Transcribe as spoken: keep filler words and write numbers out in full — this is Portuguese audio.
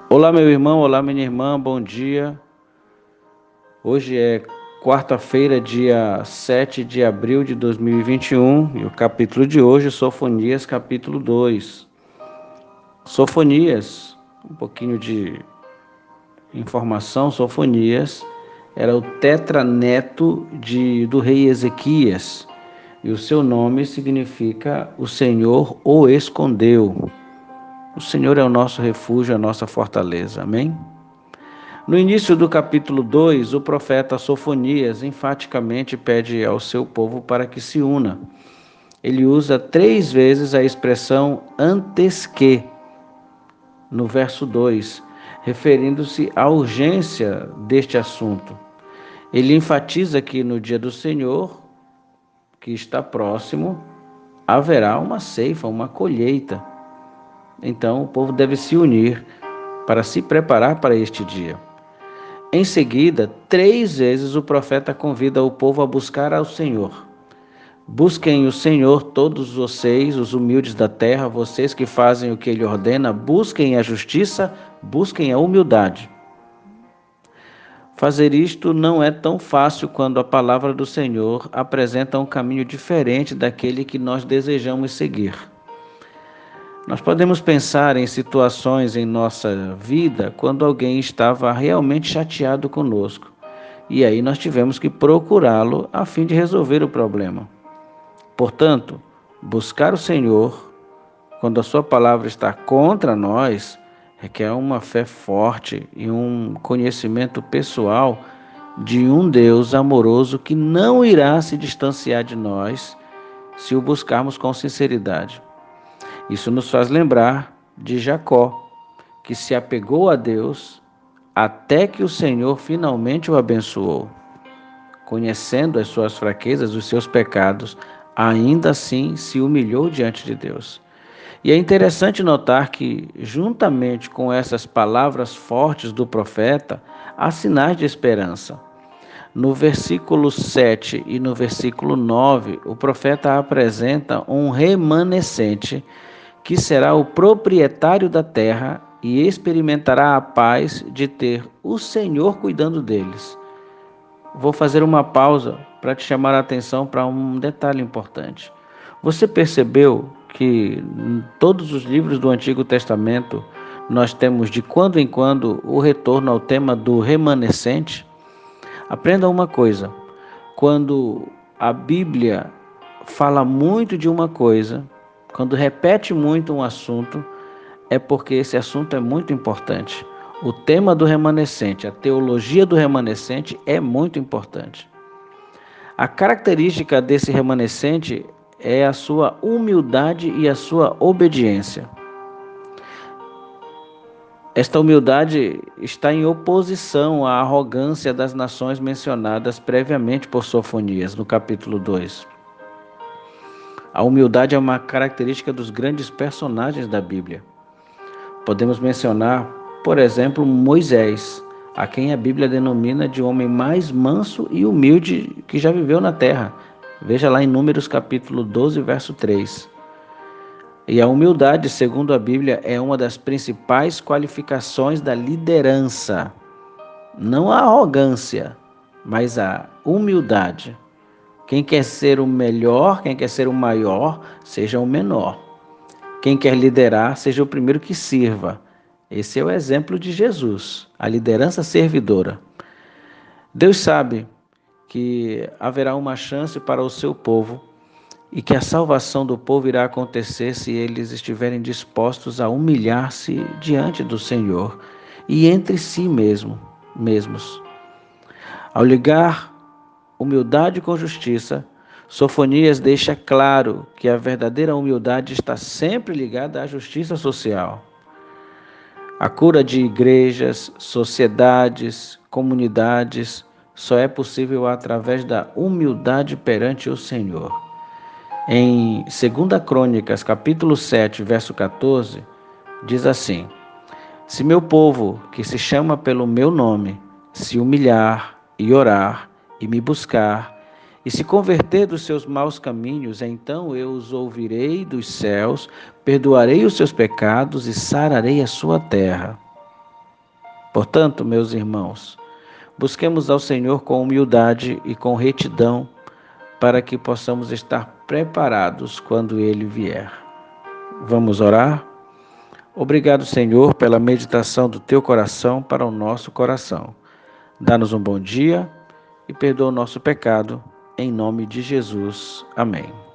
Olá, meu irmão, olá, minha irmã, bom dia. Hoje é quarta-feira, dia sete de abril de dois mil e vinte e um, e o capítulo de hoje, Sofonias, capítulo dois. Sofonias, um pouquinho de informação, Sofonias era o tetraneto de, do rei Ezequias, e o seu nome significa o Senhor o escondeu. O Senhor é o nosso refúgio, a nossa fortaleza. Amém? No início do capítulo dois, o profeta Sofonias enfaticamente pede ao seu povo para que se una. Ele usa três vezes a expressão antes que, no verso dois, referindo-se à urgência deste assunto. Ele enfatiza que no dia do Senhor, que está próximo, haverá uma ceifa, uma colheita. Então, o povo deve se unir para se preparar para este dia. Em seguida, três vezes o profeta convida o povo a buscar ao Senhor. Busquem o Senhor, todos vocês, os humildes da terra, vocês que fazem o que Ele ordena, busquem a justiça, busquem a humildade. Fazer isto não é tão fácil quando a palavra do Senhor apresenta um caminho diferente daquele que nós desejamos seguir. Nós podemos pensar em situações em nossa vida quando alguém estava realmente chateado conosco. E aí nós tivemos que procurá-lo a fim de resolver o problema. Portanto, buscar o Senhor, quando a sua palavra está contra nós, requer uma fé forte e um conhecimento pessoal de um Deus amoroso que não irá se distanciar de nós se o buscarmos com sinceridade. Isso nos faz lembrar de Jacó, que se apegou a Deus até que o Senhor finalmente o abençoou. Conhecendo as suas fraquezas, os seus pecados, ainda assim se humilhou diante de Deus. E é interessante notar que, juntamente com essas palavras fortes do profeta, há sinais de esperança. No versículo sete e no versículo nove, o profeta apresenta um remanescente que será o proprietário da terra e experimentará a paz de ter o Senhor cuidando deles. Vou fazer uma pausa para te chamar a atenção para um detalhe importante. Você percebeu que em todos os livros do Antigo Testamento nós temos de quando em quando o retorno ao tema do remanescente? Aprenda uma coisa: quando a Bíblia fala muito de uma coisa, quando repete muito um assunto, é porque esse assunto é muito importante. O tema do remanescente, a teologia do remanescente é muito importante. A característica desse remanescente é a sua humildade e a sua obediência. Esta humildade está em oposição à arrogância das nações mencionadas previamente por Sofonias, no capítulo dois. A humildade é uma característica dos grandes personagens da Bíblia. Podemos mencionar, por exemplo, Moisés, a quem a Bíblia denomina de homem mais manso e humilde que já viveu na terra. Veja lá em Números capítulo doze, verso três. E a humildade, segundo a Bíblia, é uma das principais qualificações da liderança. Não a arrogância, mas a humildade. Quem quer ser o melhor, quem quer ser o maior, seja o menor. Quem quer liderar, seja o primeiro que sirva. Esse é o exemplo de Jesus, a liderança servidora. Deus sabe que haverá uma chance para o seu povo e que a salvação do povo irá acontecer se eles estiverem dispostos a humilhar-se diante do Senhor e entre si mesmo, mesmos. Ao ligar humildade com justiça, Sofonias deixa claro que a verdadeira humildade está sempre ligada à justiça social. A cura de igrejas, sociedades, comunidades só é possível através da humildade perante o Senhor. Em segunda Crônicas, capítulo sete, verso quatorze, diz assim: Se meu povo, que se chama pelo meu nome, se humilhar e orar e me buscar, e se converter dos seus maus caminhos, então eu os ouvirei dos céus, perdoarei os seus pecados e sararei a sua terra. Portanto, meus irmãos, busquemos ao Senhor com humildade e com retidão, para que possamos estar preparados quando Ele vier. Vamos orar? Obrigado, Senhor, pela meditação do Teu coração para o nosso coração. Dá-nos um bom dia e perdoa o nosso pecado, em nome de Jesus. Amém.